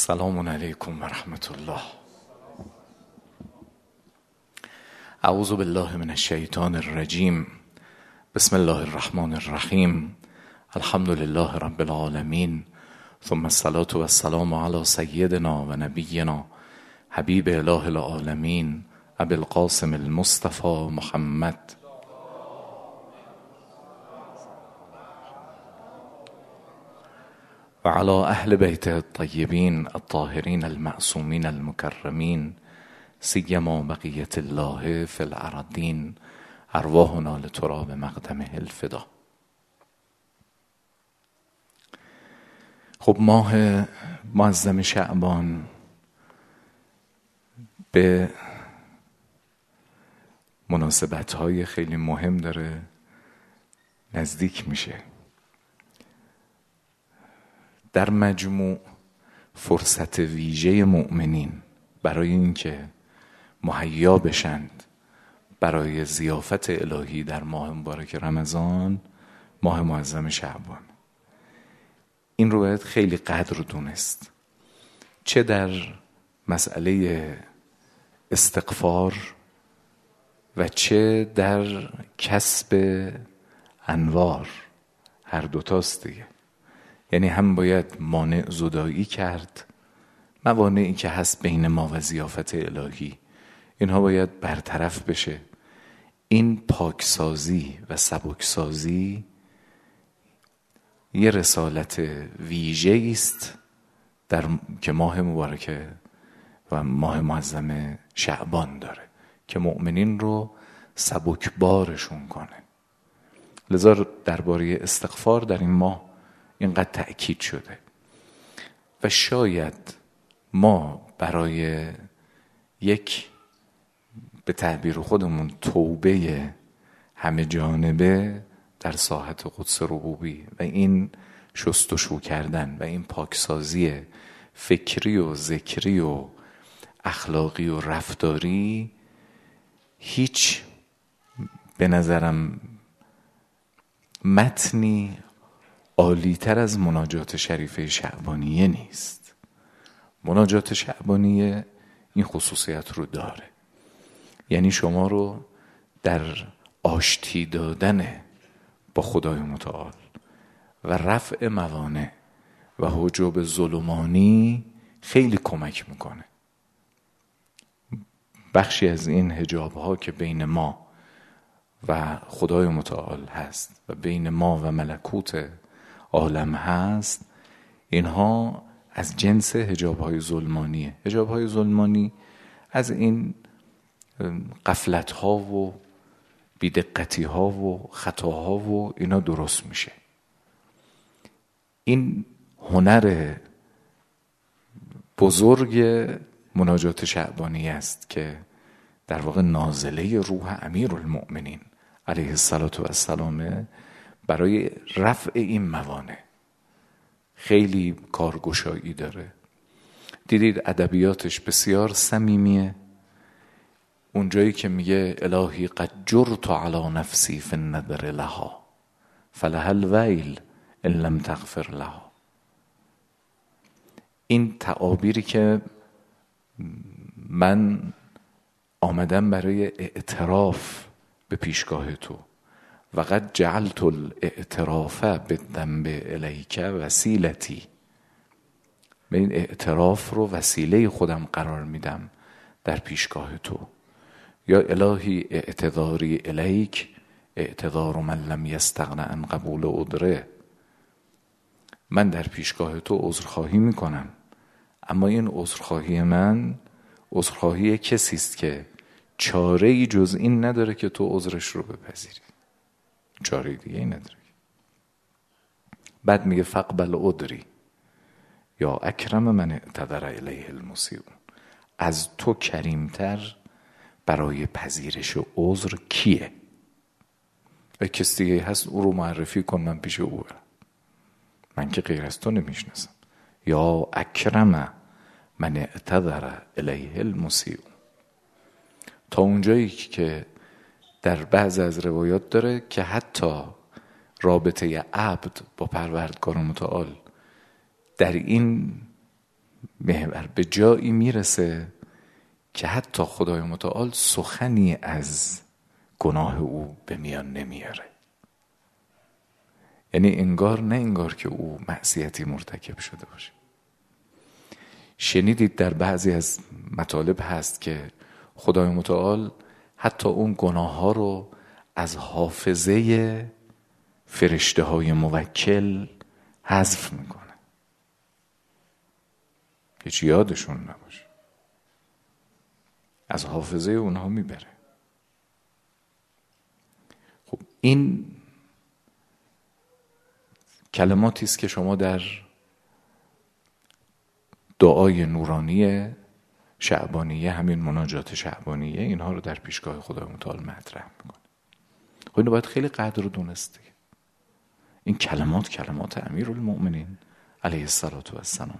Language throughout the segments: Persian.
السلام علیکم و رحمت الله. اعوذ بالله من الشیطان الرجیم. بسم الله الرحمن الرحیم. الحمد لله رب العالمین، ثم الصلاة و السلام علی سیدنا و نبینا حبیب اله العالمین ابی القاسم المصطفى محمد و علی اهل بیته الطیبین الطاهرین المعصومین المکرمین، سیما بقیت الله فی الارضین، ارواحنا لتراب مقدمه الفدا. خب ماه معظم شعبان به مناسبت‌های خیلی مهم داره نزدیک میشه. در مجموع فرصت ویژه مؤمنین برای اینکه مهیا بشند برای ضیافت الهی در ماه مبارک رمضان، ماه معظم شعبان. این رو باید خیلی قدر دونست، چه در مسئله استغفار و چه در کسب انوار. هر دوتاست دیگه. یعنی هم باید مانع زدایی کرد، موانعی که هست بین ما و ضیافت الهی، اینها باید برطرف بشه. این پاکسازی و سبکسازی یه رسالت ویژه است که ماه مبارک و ماه معظم شعبان داره که مؤمنین رو سبکبارشون کنه. لذا درباره استغفار در این ماه اینقدر تأکید شده و شاید ما برای یک، به تعبیر خودمون، توبه همه جانبه در ساحت قدس ربوبی و این شستشو کردن و این پاکسازی فکری و ذکری و اخلاقی و رفتاری هیچ به نظرم متنی عالی‌تر از مناجات شریفه شعبانیه نیست. مناجات شعبانیه این خصوصیت رو داره، یعنی شما رو در آشتی دادن با خدای متعال و رفع موانع و حجاب ظلمانی خیلی کمک میکنه. بخشی از این حجاب‌ها که بین ما و خدای متعال هست و بین ما و ملکوت عالم هست، اینها از جنس حجاب‌های ظلمانیه. حجاب‌های ظلمانی از این غفلت‌ها و بی‌دقتی‌ها و خطاها و اینا درست میشه. این هنر بزرگ مناجات شعبانی است که در واقع نازله روح امیرالمؤمنین علیه السلام برای رفع این موانع خیلی کارگشایی داره. دیدید ادبیاتش بسیار صمیمیه. اونجایی که میگه الهی قد جرت علی نفسی فی النذر لها فلها الویل ان لم تغفر لها. این تعابیری که من آمدم برای اعتراف به پیشگاه تو و قد جعلت الاعتراف بالذنب الیک وسیلتی، به این اعتراف رو وسیله خودم قرار میدم در پیشگاه تو. یا الهی اعتذاری الیک اعتذار من لم یستغن عن قبول عذره. من در پیشگاه تو عذرخواهی میکنم، اما این عذرخواهی من عذرخواهی کسی است که چاره‌ای جز این نداره که تو عذرش رو بپذیری. چاره دیگه ای نداره. بعد میگه فقبل عذری یا اکرم من اعتذر الیه المسیء. از تو کریمتر برای پذیرش عذر کیه؟ و کسی دیگه هست او رو معرفی کن، من پیش او برم. من که غیر از تو نمیشناسم. یا اکرم من اعتذر الیه المسیء. تا اونجایی که در بعض از روایات داره که حتی رابطه عبد با پروردگار متعال در این محور به جایی میرسه که حتی خدای متعال سخنی از گناه او به میان نمیاره. یعنی انگار که او معصیتی مرتکب شده باشه. شنیدید در بعضی از مطالب هست که خدای متعال حتی اون گناه ها رو از حافظه فرشته های موکل حذف میکنه، هیچ یادشون نباشه، از حافظه اونها میبره. خب این کلماتی است که شما در دعای نورانی شعبانیه، همین مناجات شعبانیه، اینها رو در پیشگاه خدای متعال مطرح میکنه. خب اینو باید خیلی قدر رو دونست. این کلمات امیرالمؤمنین علیه السلام.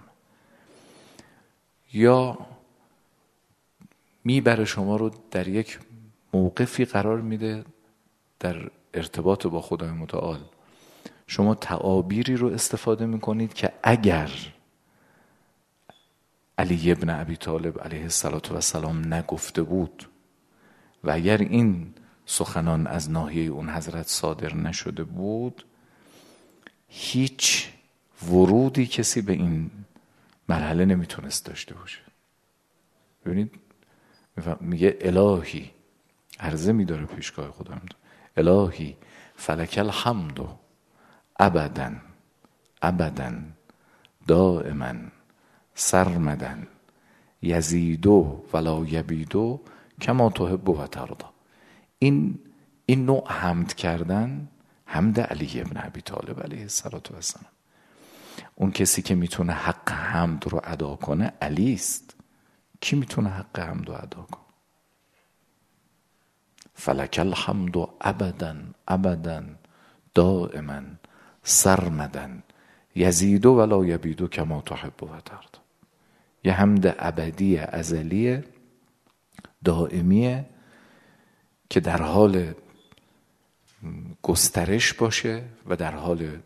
یا میبره شما رو در یک موقفی قرار میده در ارتباط با خدای متعال. شما تعابیری رو استفاده میکنید که اگر علی ابن ابی طالب علیه السلام نگفته بود و اگر این سخنان از ناحیه اون حضرت صادر نشده بود، هیچ ورودی کسی به این مرحله نمیتونست داشته باشه. ببینید میگه الهی، عرضه میداره پیشگاه خدا، الهی فلک الحمد ابدا ابدا دائما سرمدا یزیدو ولا یبیدو کما تحب و ترضی. این نوع حمد کردن، حمد علی ابن ابی طالب علیه السلام. اون کسی که میتونه حق حمد رو ادا کنه علی است. کی میتونه حق حمد رو ادا کنه؟ فلک الحمد ابدا ابدا دائما سرمدا یزیدو ولا یبیدو کما تحب و ترضی. یه حمد ابدی ازلی دائمیه که در حال گسترش باشه و در حال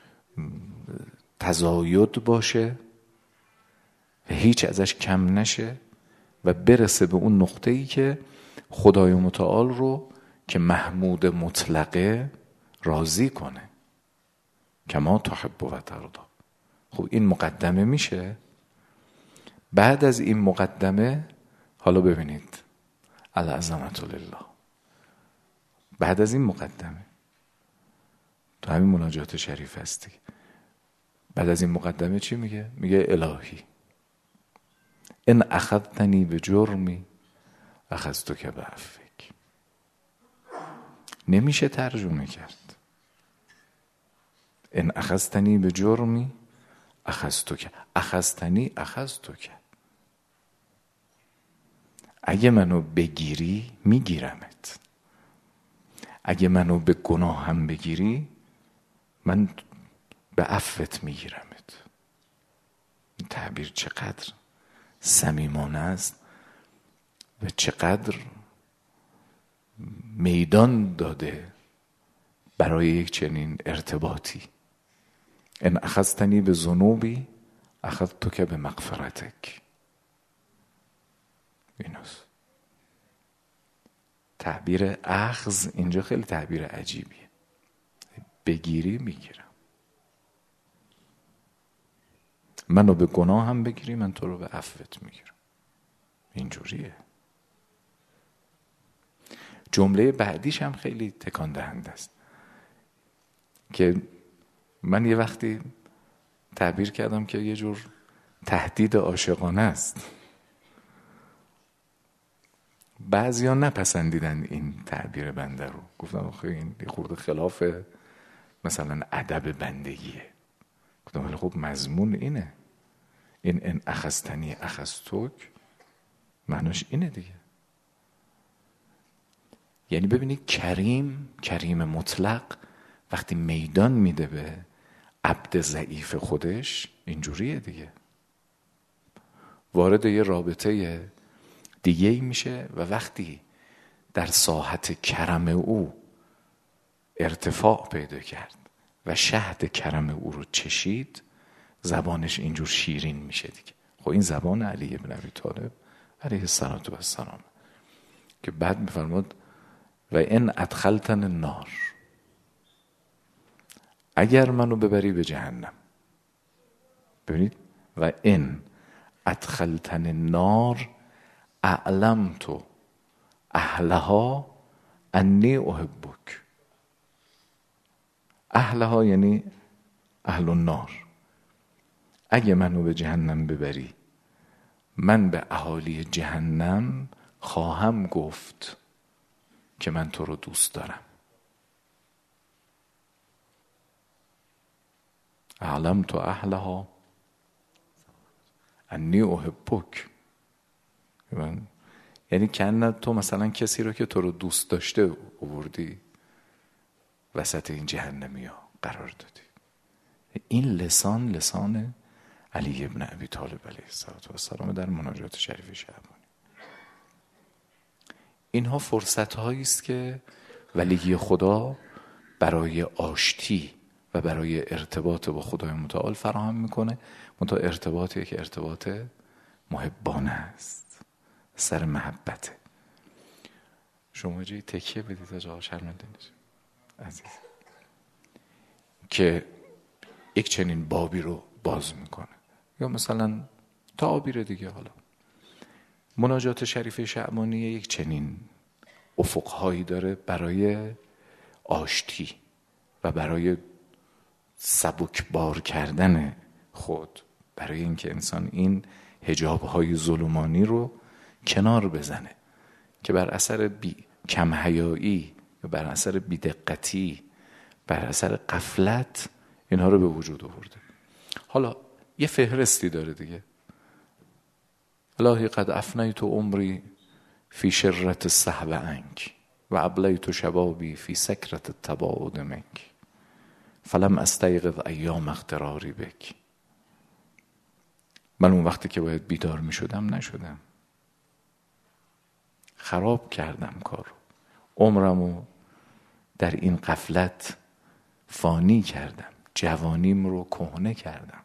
تزاید باشه و هیچ ازش کم نشه و برسه به اون نقطه‌ای که خدای متعال رو که محمود مطلقه راضی کنه، کما تحب و ترضی. خب این مقدمه میشه. بعد از این مقدمه حالا ببینید العظمت لله. بعد از این مقدمه تو همین مناجات شریف هستی. بعد از این مقدمه چی میگه؟ میگه الهی ان اخذتنی به جرمی اخذتک بعفوک. نمیشه ترجمه کرد. ان اخذتنی به جرمی اخذتک، اخذتنی اخذتک. اگه منو بگیری میگیرمت، اگه منو به گناهم بگیری من به عفوت میگیرمت. این تعبیر چقدر صمیمانه است و چقدر میدان داده برای یک چنین ارتباطی. ان اخذتنی به ذنوبی اخذتک به مغفرتک. ایناست تعبیر اخذ. اینجا خیلی تعبیر عجیبیه. بگیری میگیرم. منو به گناه هم بگیری من تو رو به عفوت میگیرم. اینجوریه. جمله بعدیش هم خیلی تکان دهنده است که من یه وقتی تعبیر کردم که یه جور تهدید عاشقانه است. بعضیا نپسندیدن این تعبیر بنده رو. گفتم آخه این خورده خلاف مثلا ادب بندگیه. گفتم ولی خب مضمون اینه. این ان اخذتنی اخذتک معناش اینه دیگه. یعنی ببینید کریم مطلق وقتی میدان میده به عبد ضعیف خودش اینجوریه دیگه. وارد یه رابطه دیگه میشه و وقتی در ساحت کرم او ارتفاع پیدا کرد و شهد کرم او رو چشید، زبانش اینجور شیرین میشه دیگه. خب این زبان علی بن ابی طالب علیه السلام که بعد میفرماد و ان ادخلتن النار، اگر منو ببری به جهنم. ببینید و ان ادخلتن النار اعلمت اهلها انی احبک. اهلها یعنی اهل النار. اگه منو به جهنم ببری، من به اهالی جهنم خواهم گفت که من تو رو دوست دارم. اعلمت اهلها انی احبک. یعنی کنه تو مثلا کسی رو که تو رو دوست داشته آوردی وسط این جهنمی ها قرار دادی. این لسان علی ابن ابی طالب علیه السلام در مناجات شریف شعبانی. اینها فرصت هایی است که ولی خدا برای آشتی و برای ارتباط با خدای متعال فراهم میکنه، منتها ارتباطی که ارتباط محبانه است، سر محبته. شما جایی تکیه بدید تا جا شرمنده نشه عزیز، که یک چنین بابی رو باز میکنه. یا مثلا تعابیر دیگه. حالا مناجات شریف شعبانی یک چنین افقهایی داره برای آشتی و برای سبکبار کردن خود، برای اینکه انسان این حجاب‌های ظلمانی رو کنار بزنه که بر اثر کم حیایی، بر اثر بی‌دقتی، بر اثر غفلت اینها رو به وجود آورده. حالا یه فهرستی داره دیگه. الهی قد افنیت عمری فی شرة الصحب عنک و ابلیت شبابی فی سکرة التباعد منک فلم استیقظ ایام اغتراری بک. من اون وقتی که باید بیدار می شدم نشدم، خراب کردم کارو، عمرمو در این غفلت فانی کردم، جوانیم رو کهنه کردم.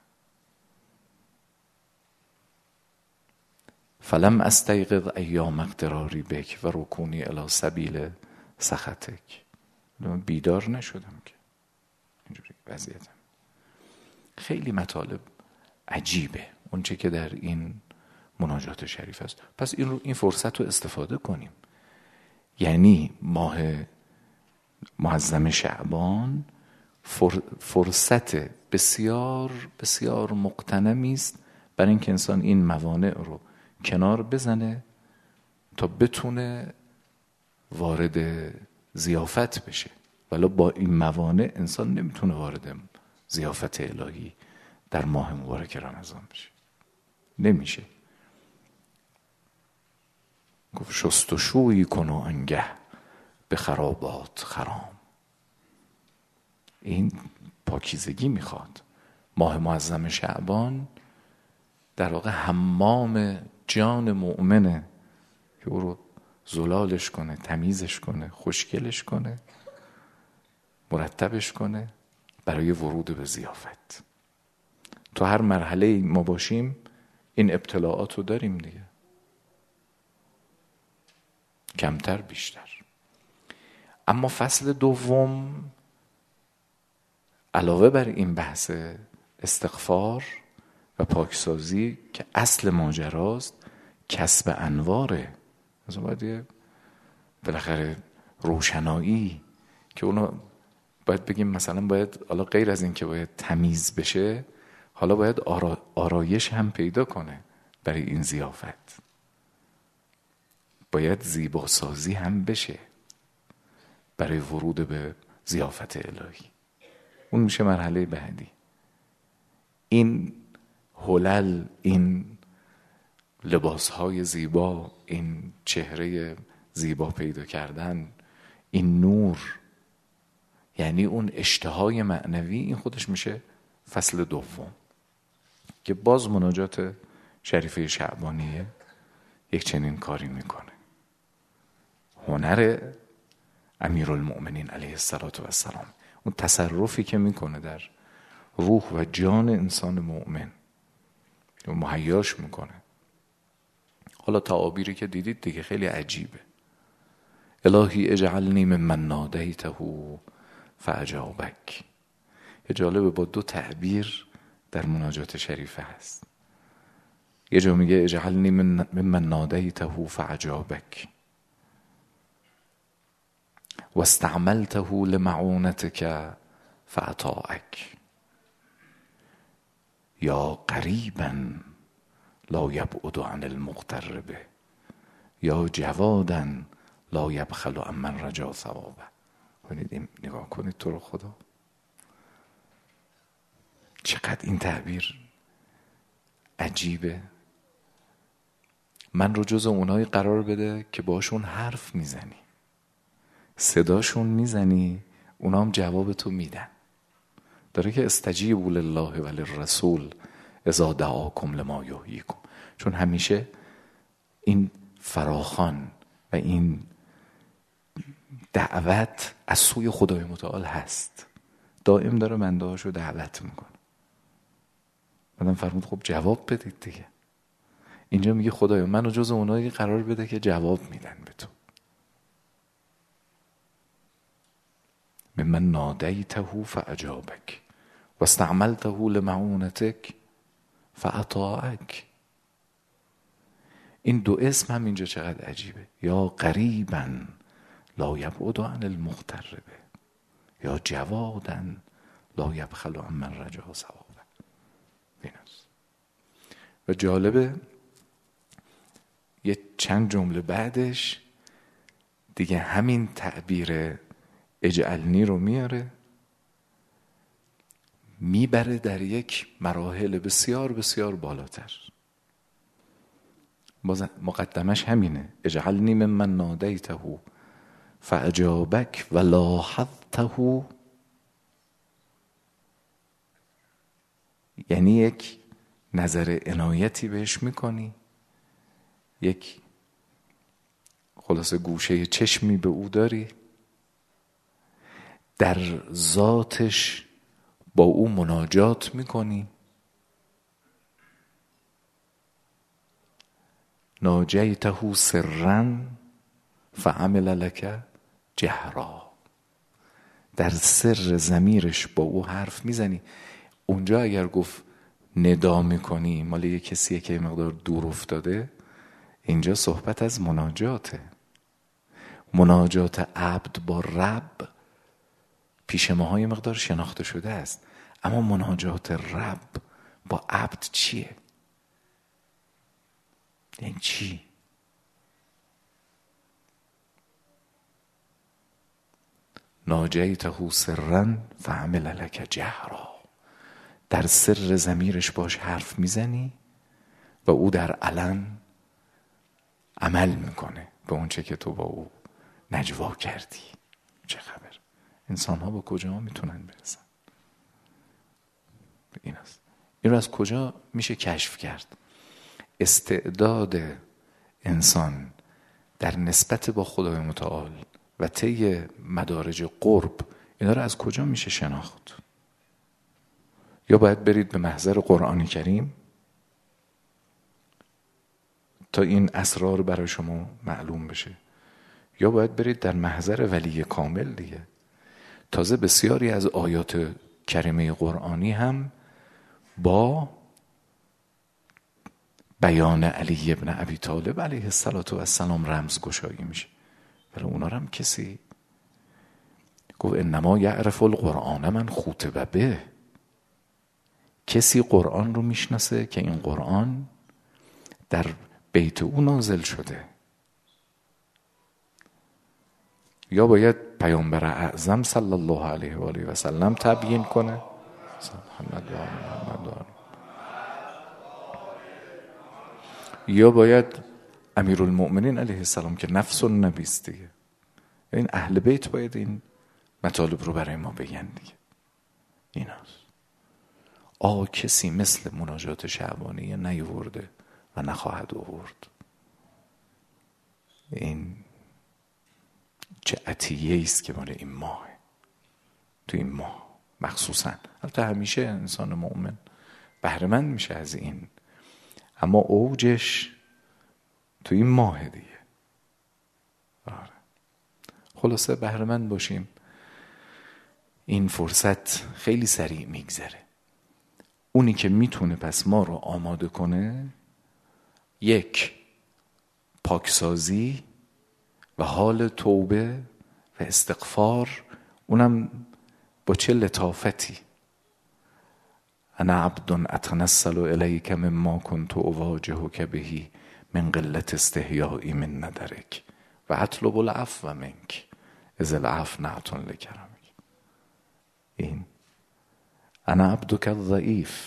فلم استیقظ ایام اغتراری بک و رکونی الی سبیل سخطک. بیدار نشدم که اینجوری وضعیتم. خیلی مطالب عجیبه اون چه که در این مناجات شریف است. پس این فرصت رو استفاده کنیم. یعنی ماه معظم شعبان فرصت بسیار بسیار مغتنمی است برای اینکه انسان این موانع رو کنار بزنه تا بتونه وارد ضیافت بشه. ولی با این موانع انسان نمیتونه وارد ضیافت الهی در ماه مبارک رمضان بشه، نمیشه. گفت شست و شویی کن و انگه به خرابات خرام. این پاکیزگی میخواد. ماه معظم شعبان در واقع حمام جان مؤمنه که او رو زلالش کنه، تمیزش کنه، خوشگلش کنه، مرتبش کنه برای ورود به ضیافت. تو هر مرحله ما باشیم این ابتلاعات رو داریم دیگه، کمتر بیشتر. اما فصل دوم علاوه بر این بحث استغفار و پاکسازی که اصل ماجراست، کسب انواره. مثلا باید بالاخره روشنایی که اونو باید بگیم مثلا باید، حالا غیر از این که باید تمیز بشه، حالا باید آرایش هم پیدا کنه برای این ضیافت. باید زیباسازی هم بشه برای ورود به ضیافت الهی. اون میشه مرحله بعدی. این هلل، این لباسهای زیبا، این چهره زیبا پیدا کردن، این نور، یعنی اون اشتهای معنوی، این خودش میشه فصل دوم که باز مناجات شریفه شعبانیه یک چنین کاری میکنه. هنر امیرالمؤمنین علیه السلام، اون تصرفی که میکنه در روح و جان انسان مؤمن مهیاش میکنه. حالا تعابیری که دیدید دیگه خیلی عجیبه. الهی اجعلنی ممن نادیته فاجابک. یه جالبه، با دو تعبیر در مناجات شریفه هست. یه جا میگه اجعلنی ممن نادیته فاجابک و استعملته لمعونتك فاطاعک یا قریبا لا یبعد عن المغترب یا جوادا لا یبخل عمن رجا ثوابه. کنید نگاه کنید تو رو خدا، چقدر این تعبیر عجیبه. من رو جز اونایی قرار بده که باشون حرف میزنی، صداشون میزنی، اونا هم جواب تو میدن. داره که استجیبوا لله و للرسول اذا دعاکم لما یحییکم. چون همیشه این فراخوان و این دعوت از سوی خدای متعال هست، دائم داره بنده هاشو دعوت میکنه. بعدم فرمود خب جواب بدید دیگه. اینجا میگه خدایا منو جز اونایی قرار بده که جواب میدن به تو. ممن نادیته فاجابک و استعملته لمعونتک فاطاعک. این دو اسم هم اینجا چقدر عجیبه. یا قریبا لا یبعد عن المغترب یا جوادا لا یبخل عمن رجا ثوابه. و جالبه یه چند جمله بعدش دیگه همین تعبیر اجعلنی رو میبره در یک مراحل بسیار بسیار بالاتر. مقدمش همینه، اجعلنی ممن نادیته فاجابک و لاحظته. یعنی یک نظر عنایتی بهش میکنی، یک خلاصه گوشه چشمی به او داری، در ذاتش با او مناجات میکنی. ناجیته سرا فعمل لک جهرا. در سر ضمیرش با او حرف میزنی. اونجا اگر گفت ندا میکنی مال یه کسیه که مقدار دور افتاده، اینجا صحبت از مناجاته. مناجات عبد با رب پیش ماها یه مقدار شناخته شده است، اما مناجات رب با عبد چیه؟ یعنی چی؟ ناجیته سرا فعمل لک جهرا. در سر ضمیرش باش حرف میزنی و او در علن عمل میکنه به اون چه که تو با او نجوا کردی. چه خبر؟ انسان ها با کجا میتونن برسن؟ این است. این رو از کجا میشه کشف کرد؟ استعداد انسان در نسبت با خدای متعال و طی مدارج قرب، اینا رو از کجا میشه شناخت؟ یا باید برید به محضر قرآن کریم تا این اسرار برای شما معلوم بشه، یا باید برید در محضر ولی کامل دیگه. تازه بسیاری از آیات کریمه قرآنی هم با بیان علی ابن ابی طالب علیه السلام رمزگشایی میشه. برای اونا هم کسی گفت انما یعرف القرآن من خوطب به. کسی قرآن رو میشناسه که این قرآن در بیت او نازل شده. یا باید پیامبر اعظم صلی الله علیه و آله و سلم تبیین کنه، یا باید امیرالمؤمنین علیه السلام که نفس النبی است دیگه. این اهل بیت باید این مطالب رو برای ما بگن دیگه. این هست. کسی مثل مناجات شعبانیه نیورده و نخواهد آورد. این چه عطیه است که مال این ماه، تو این ماه مخصوصا. البته همیشه انسان مؤمن بهره مند میشه از این اما اوجش تو این ماه دیگه. آره. خلاصه بهره‌مند باشیم، این فرصت خیلی سریع میگذره. اونی که میتونه پس ما رو آماده کنه، یک، پاکسازی و حال توبه و استغفار، اونم با چه لطافتی. انا عبد اتنسل الیک مما كنت اواجهک به من قلت استحیایی من ندرک و اطلب العفو منک اذ العفو نعت لکرمک. این انا عبدک الضعیف،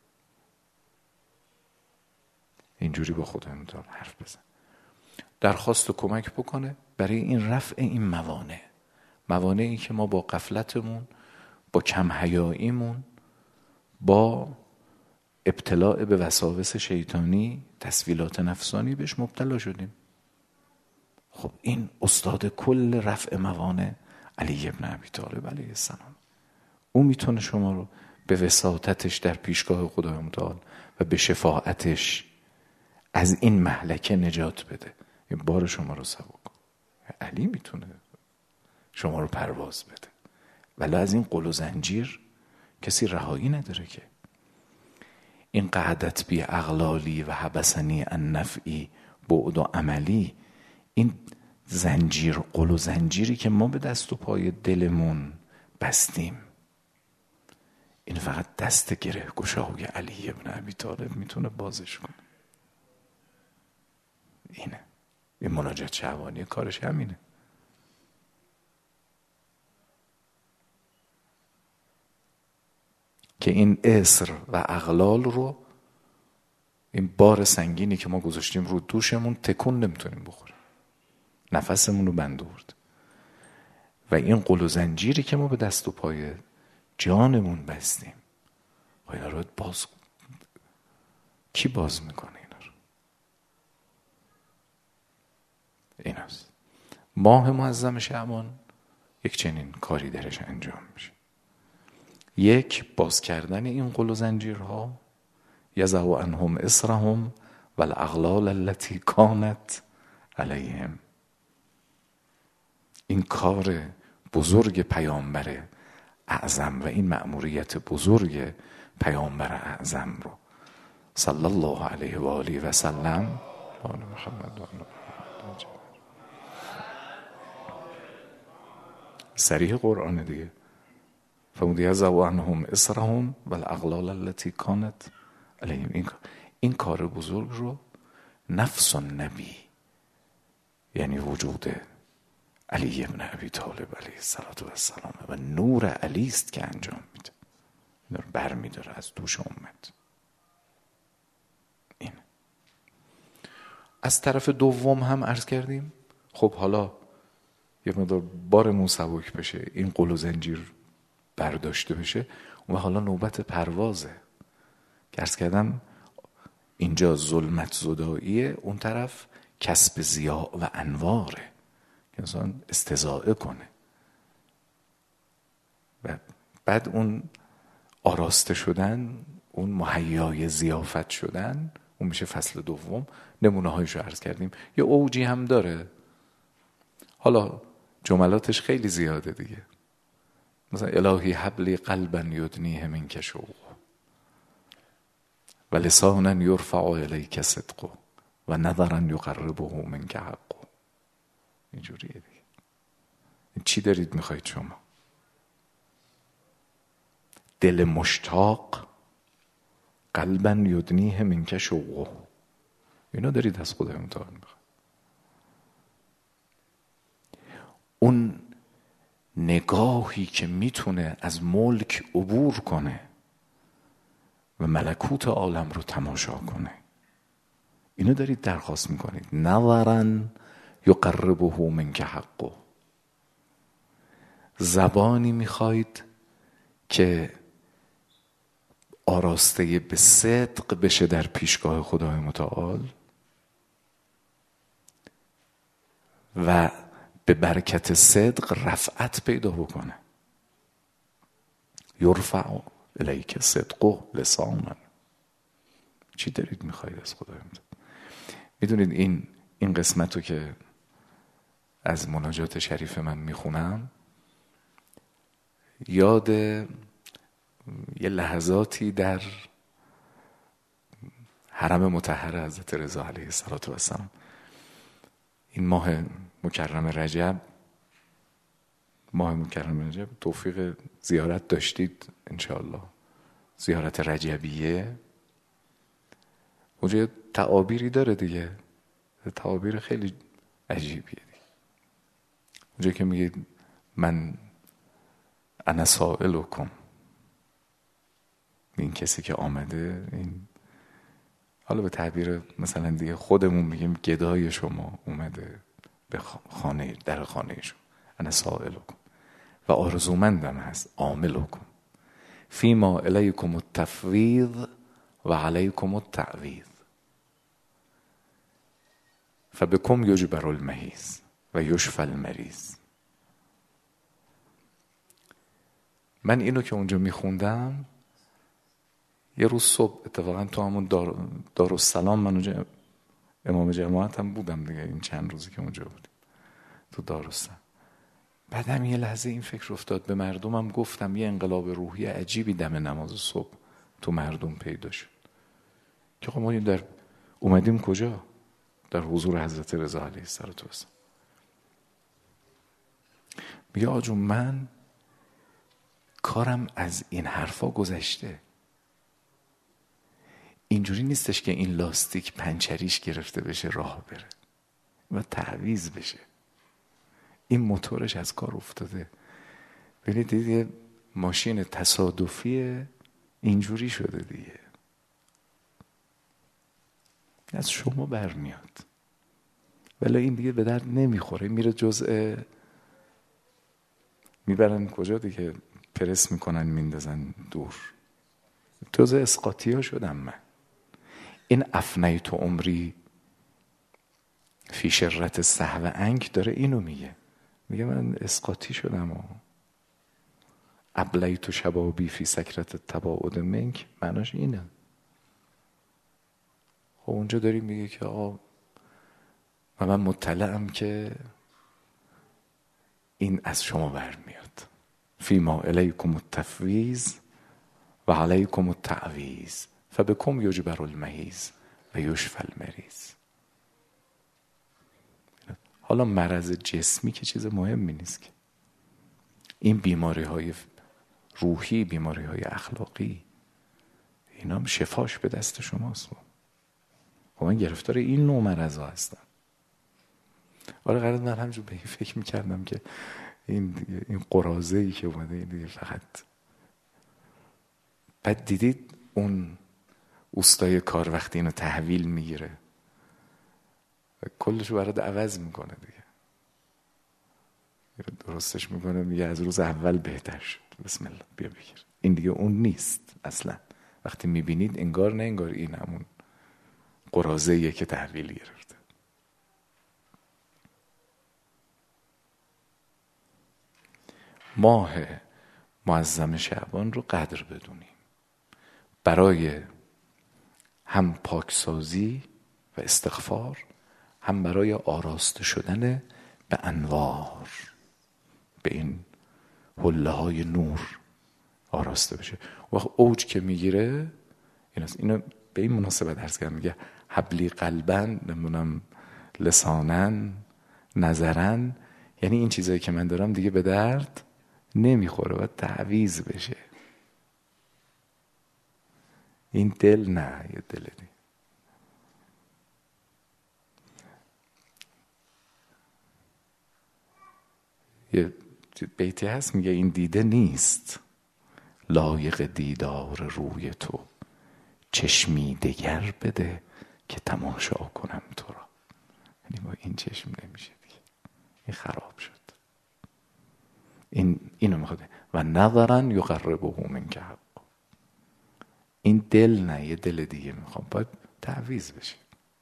اینجوری با خودم متعال حرف بزن، درخواست و کمک بکنه برای این رفع این موانعی که ما با غفلتمون، با کم حیاییمون، با ابتلاع به وساوس شیطانی، تسویلات نفسانی بهش مبتلا شدیم. خب این استاد کل رفع موانع علی ابن ابی طالب علیه السلام، او میتونه شما رو به وساطتش در پیشگاه خدای متعال و به شفاعتش از این مهلکه نجات بده، این بار شما رو سبک. علی میتونه شما رو پرواز بده، ولی از این قل و زنجیر کسی رهایی نداره که. این قعدت بی اغلالی و حبسنی ان نفعی بعد و عملی، این زنجیر، قل و زنجیری که ما به دست و پای دلمون بستیم، این فقط دست گره گشای علی ابن ابی طالب میتونه بازش کنه. اینه این مناجات شهوانی کارش همینه. که این اسر و اغلال رو، این بار سنگینی که ما گذاشتیم رو دوشمون، تکون نمیتونیم بخوریم، نفسمون رو بند آورد. و این قل و زنجیری که ما به دست و پای جانمون بستیم، اینا رو باز کی باز میکنه؟ اینا رو این هست. ماه معظم شعبان یک چنین کاری درش انجام میشه. یک، باز کردن این قل و زنجیرها، یضع عنهم اسرهم و الاغلال التي کانت علیهم. این کار بزرگ پیامبر اعظم و این مأموریت بزرگ پیامبر اعظم رو صلی الله علیه و آله و سلم، آل محمد و آل صریح قرآن دیگه، فمود یضع عنهم اسرهم و الاغلال التي کانت علیهم. این کار بزرگ رو نفس النبی، یعنی وجود علی ابن ابی طالب علیه السلام و نور علی است که انجام میده، این رو بر میداره از دوش امت. این از طرف دوم هم عرض کردیم، خب حالا یه مقدار بارمون سبک بشه، این قل و زنجیر برداشته بشه، و حالا نوبت پروازه که عرض کردم اینجا ظلمت زداییه، اون طرف کسب ضیاء و انواره که انسان استضاءه کنه، و بعد اون آراسته شدن، اون مهیای ضیافت شدن، اون میشه فصل دوم. نمونه هایشو عرض کردیم. یه اوجی هم داره، حالا جملاتش خیلی زیاده دیگه، مثلا الهی حبلی قلبا یدنیه منک شوق و لسانا یرفع الیک صدق و نظرا یقربه منک حق. اینجوریه دیگه. چی دارید میخواید شما؟ دل مشتاق، قلبا یدنیه منک شوق، اینا دارید از خدای متعال میخواید. اون نگاهی که میتونه از ملک عبور کنه و ملکوت عالم رو تماشا کنه، اینو دارید درخواست میکنید. نظرا یقربه منک حق. زبانی میخواید که آراسته به صدق بشه در پیشگاه خدای متعال و به برکت صدق رفعت پیدا بکنه. یرفع الیک صدق لسانا. چی دارید میخواید از خدای من؟ میدونید این قسمت رو که از مناجات شریف من میخونم، یاد یه لحظاتی در حرم مطهر حضرت رضا علیه السلام، این ماه مکرم رجب توفیق زیارت داشتید انشاءالله، زیارت رجبیه. اونجا تعابیری داره دیگه، تعابیر خیلی عجیبیه دیگه. اونجا که میگه انا سائلکم، این کسی که آمده، این حالا به تعبیر مثلا دیگه خودمون میگیم گدای شما اومده به خانه، در خانه شما. انا سائلکم و آرزومندم هست عاملکم فیما الیکم التفویض و علیکم التعویض فبکم یجبر المحیض و یشفی المریض. من اینو که اونجا میخوندم، یه روز صبح اتفاقا تو همون دارالسلام، من اونجا امام جماعت هم بودم دیگه، این چند روزی که اونجا بودیم تو دارالسلام. بعدم یه لحظه این فکر افتاد، به مردمم گفتم یه انقلاب روحی عجیبی دم نماز صبح تو مردم پیدا شد که خب ما در اومدیم کجا؟ در حضور حضرت رضا علیه السلام. میگه آجون من کارم از این حرفا گذشته، اینجوری نیستش که این لاستیک پنچریش گرفته بشه راه بره و تعویض بشه، این موتورش از کار افتاده. ببینید دیگه ماشین تصادفی اینجوری شده دیگه، از شما برمیاد، ولی این دیگه به درد نمیخوره، میره جزء، میبرن کجا دیگه، پرس میکنن میندازن دور، جزء اسقاطی ها شدم من. این افنیت عمری فی شرت سهو انک داره اینو میگه من اسقاطی شدم و ابلیت شبابی فی سکرت التباعد منک، معناش اینه. خب اونجا داری میگه که و من مطلعم که این از شما برمیاد، فیما الیکم التفویض و علیکم التعویض فبکم یجبر المحیض و یشفی المریض. حالا مرض جسمی که چیز مهمی نیست، که این بیماری های روحی، بیماری های اخلاقی، اینا هم شفاش به دست شماست. خب من گرفتار این نوع مرض ها هستم. آره قرار من همجور به این فکر میکردم که این قراضه‌ای که اومده این دیگه فقط. بعد دیدید اون اوستای کار وقتی اینو تحویل میگیره کلشو برات عوض میکنه دیگه، درستش میکنه، میگه از روز اول بهتر شد، بسم الله بیا بگیر. این دیگه اون نیست اصلا. وقتی میبینید انگار نه انگار این همون قراضه‌ایه که تحویل گرفته. ماه معظم شعبان رو قدر بدونیم، برای هم پاکسازی و استغفار، هم برای آراسته شدن به انوار، به این حله های نور آراسته بشه. وقت اوج که میگیره اینو به این مناسبت عرض کردم، میگه حبلی قلبن، نمیدونم لسانن، نظرن، یعنی این چیزایی که من دارم دیگه به درد نمیخوره و تعویض بشه. این دل نه، یه دل دی. یه بیتی هست میگه این دیده نیست لایق دیدار روی تو، چشمی دگر بده که تماشا کنم تو را. یعنی با این چشم نمیشه دیگه، این خراب شد. اینو میخواد و نظرن یقربه منک حق. این دل نه، یه دل دیگه میخوام، باید تعویض بشه.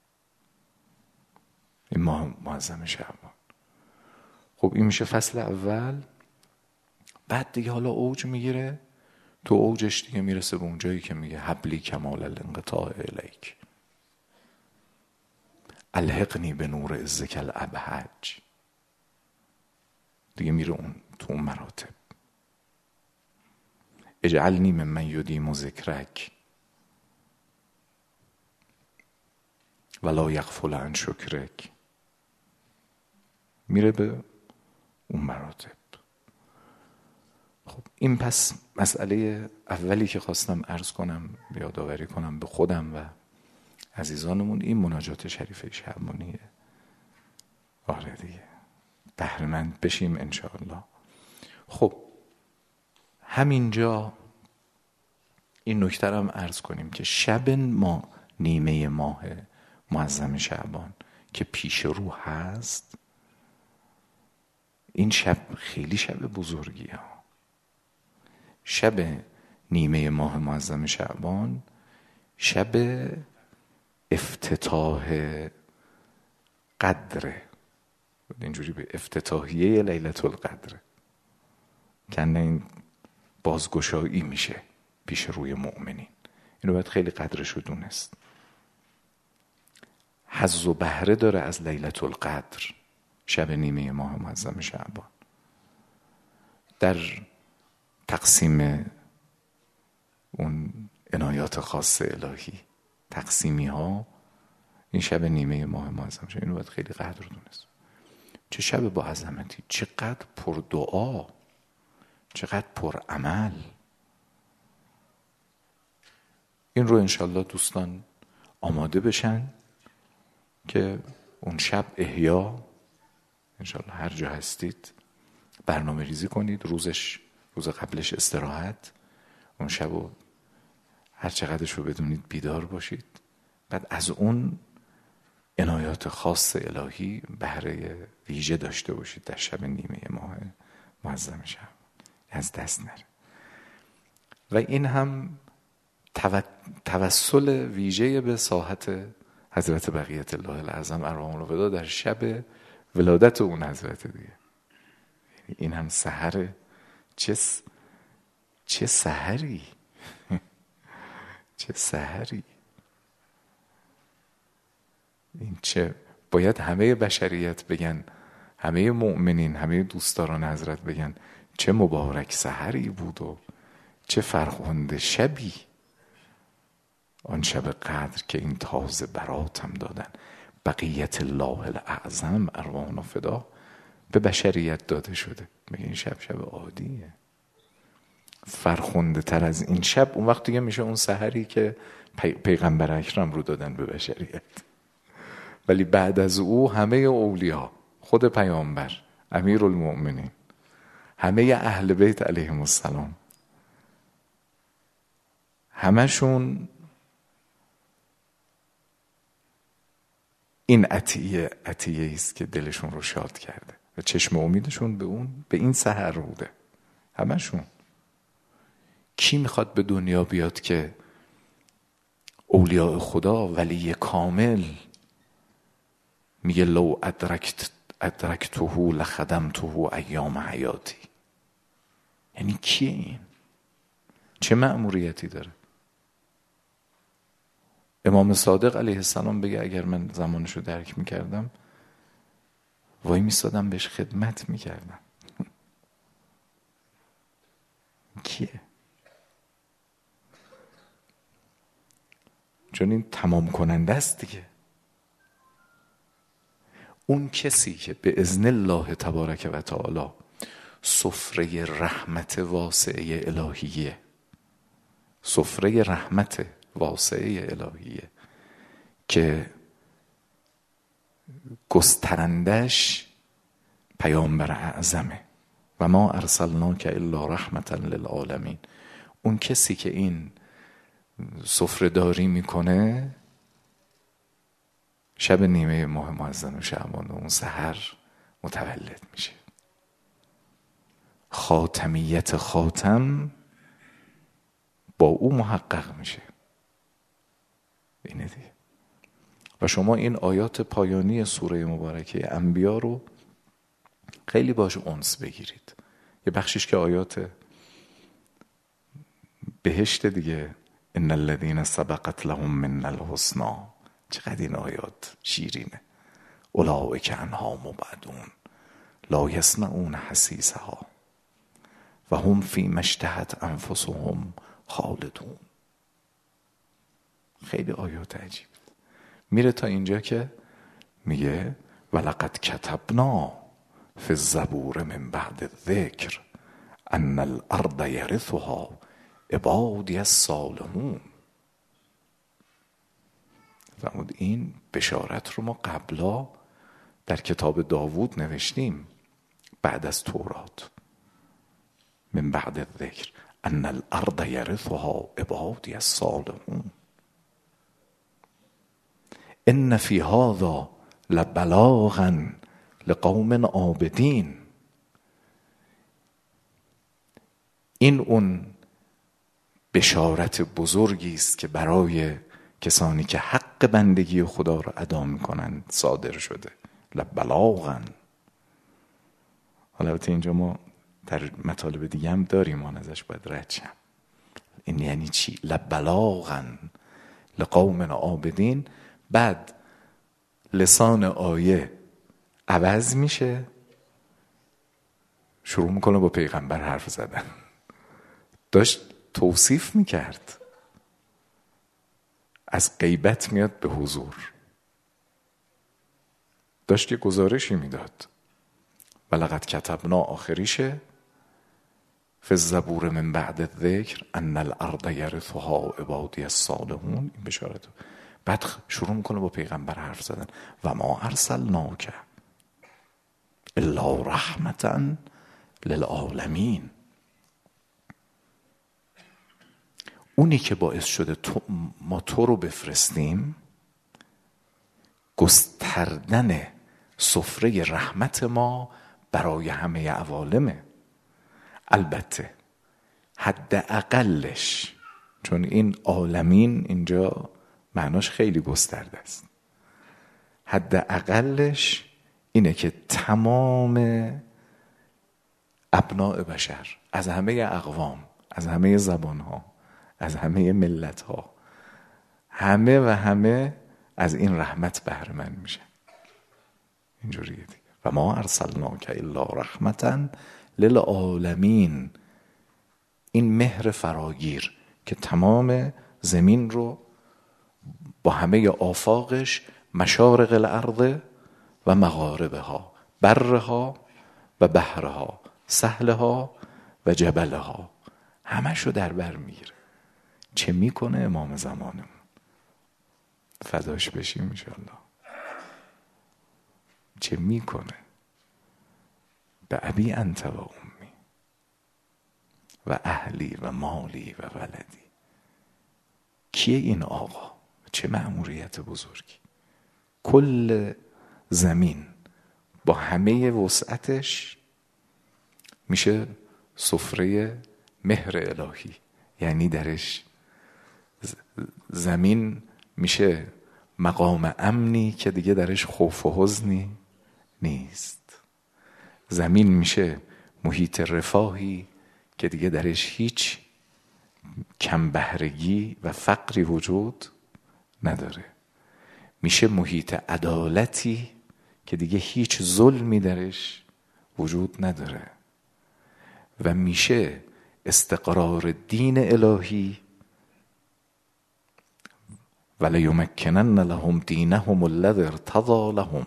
این ماه معظم شعبان. خب این میشه فصل اول. بعد دیگه حالا اوج میگیره تو اوجش دیگه میرسه به اون جایی که میگه حبلی کمال الانقطاع الیک، الحقنی به نور عزک الابهج. دیگه میره اون تو اون مراتب. اجعلنی ممن یدیم ذکرک ولا یغفل عن شکرک. میره به اون مراتب. خب این پس مسئله اولی که خواستم عرض کنم، یادآوری کنم به خودم و عزیزانمون، این مناجات شریفه شعبانیه. آره دیگه، بهره مند بشیم انشاءالله. خب همینجا این نکته رو هم عرض کنیم که شب ما نیمه ماه معظم شعبان که پیش رو هست، این شب خیلی شب بزرگی ها. شب نیمه ماه معظم شعبان شب افتتاح قدره، اینجوری به افتتاحیه لیلة القدر، کنه این بازگشایی میشه پیش روی مؤمنین. اینو باید خیلی قدرش رو دونست. حظ و بهره داره از لیلة القدر، شب نیمه ماه معظم شعبان. در تقسیم اون عنایات خاص الهی، تقسیمی ها، این شب نیمه ماه معظم شعبان اینو باید خیلی قدر دونست. چه شب با عظمتی، چقدر پر دعا، چقدر پر عمل. این رو انشالله دوستان آماده بشن که اون شب احیا انشالله هر جا هستید برنامه ریزی کنید. روز قبلش استراحت، اون شب رو هر چقدرش رو بدونید بیدار باشید. بعد از اون عنایات خاص الهی بهره ویژه داشته باشید در شب نیمه ماه معظم شب، از دست نره. و این هم توسل ویژه به ساحت حضرت بقیت الله الاعظم ارواحهم الفدا در شب ولادت اون حضرت دیگه. این هم سحر، چه سحری چه سحری. این چه باید همه بشریت بگن، همه مؤمنین، همه دوستداران حضرت بگن چه مبارک سحری بود و چه فرخنده شبی آن شب قدر که این تازه براتم دادن. بقیت الله الاعظم ارواحنا فدا به بشریت داده شده. میگه این شب عادیه، فرخنده تر از این شب اون وقت دیگه میشه اون سحری که پیغمبر اکرم رو دادن به بشریت. ولی بعد از او همه اولیا، خود پیامبر، امیرالمؤمنین، همه اهل بیت علیهم السلام، همشون این عطیه است که دلشون رو شاد کرده و چشم امیدشون به این سحر بوده. همشون. کی میخواد به دنیا بیاد که اولیاء خدا، ولی کامل، میگه لو ادرکته لخدمته ایام حیاتی. یعنی کیه این؟ چه مأموریتی داره؟ امام صادق علیه السلام بگه اگر من زمانشو درک میکردم وای میستادم بهش خدمت میکردم. کیه؟ چون این تمام کننده است دیگه. اون کسی که به اذن الله تبارک و تعالی سفره رحمت واسعه الهیه، سفره رحمت واسعه الهیه که گسترندش پیامبر اعظمه و ما ارسلناک الا رحمتا للعالمین، اون کسی که این سفره داری میکنه شب نیمه ماه معظم شعبان و اون سحر متولد میشه. خاتمیت خاتم با او محقق میشه. اینه دیگه. و شما این آیات پایانی سوره مبارکه انبیا رو خیلی باش انس بگیرید. یه بخشش که آیات بهشت دیگه، ان الذین سبقت لهم من الحسنی. چقدر این آیات شیرینه. اولئک عنها مبعدون لا یسمعون حسیسها و هم فیما اشتهت انفسهم خالدون. خیلی آیات عجیب. میره تا اینجا که میگه ولقد کتبنا فی الزبور من بعد الذکر ان الارض یرثها عبادی الصالحون. فرمود این بشارت رو ما قبلا در کتاب داوود نوشتیم بعد از تورات. من بعد الذکر ان الارض یرثها عبادی الصالحون ان فی هذا لبلاغا لقوم عابدین. این اون بشارت بزرگی است که برای کسانی که حق بندگی خدا را ادا میکنند صادر شده. لبلاغا. حالا اینجا ما در مطالب دیگه هم داریم، آن ازش باید رد شم. این یعنی چی؟ لبلاغا لقوم عابدین. بعد لسان آیه عوض میشه، شروع میکنه با پیغمبر حرف زدن. داشت توصیف میکرد، از غیبت میاد به حضور، داشت یه گزارشی میداد. ولقد کتبنا آخریشه فی الزبور من بعد الذکر ان الارض یرثها عبادی الصالحون. این بشارت. بعد شروع میکنه با پیغمبر حرف زدن. و ما ارسلناک الا رحمتا للعالمین. اونی که باعث شده ما تو رو بفرستیم گستردن سفره رحمت ما برای همه عوالمه. البته حد اقلش، چون این عالمین اینجا معناش خیلی گسترده است، حد اقلش اینه که تمام ابناء بشر از همه اقوام، از همه زبانها، از همه ملتها، همه و همه از این رحمت بهره مند میشن. اینجوریه دیگه. و ما ارسلناک الا رحمتا للعالمین. این مهر فراگیر که تمام زمین رو با همه آفاقش، مشارق الارض و مغاربها، برها و بحرها، سهلها و جبلها، همش رو در بر میگیره. چه میکنه امام زمانمون؟ فداش بشیم انشاءالله. چه میکنه؟ به ابی انت و امی و اهلی و مالی و ولدی. کیه این آقا؟ چه مأموریت بزرگی. کل زمین با همه وسعتش میشه سفره مهر الهی. یعنی درش زمین میشه مقام امنی که دیگه درش خوف و حزنی نیست. زمین میشه محیط رفاهی که دیگه درش هیچ کم بهرگی و فقری وجود نداره. میشه محیط عدالتی که دیگه هیچ ظلمی درش وجود نداره. و میشه استقرار دین الهی. وَلَيُمَكِّنَنَّ لَهُمْ دِينَهُمُ الَّذِي ارْتَضَىٰ لَهُمْ.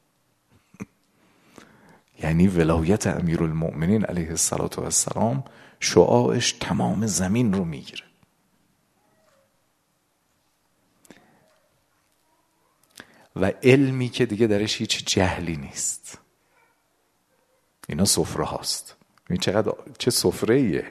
یعنی ولایت امیرالمؤمنین علیه السلام شعاعش تمام زمین رو میگیره. و علمی که دیگه درش هیچ جهلی نیست. اینا سفره هاست. این چه سفره ایه.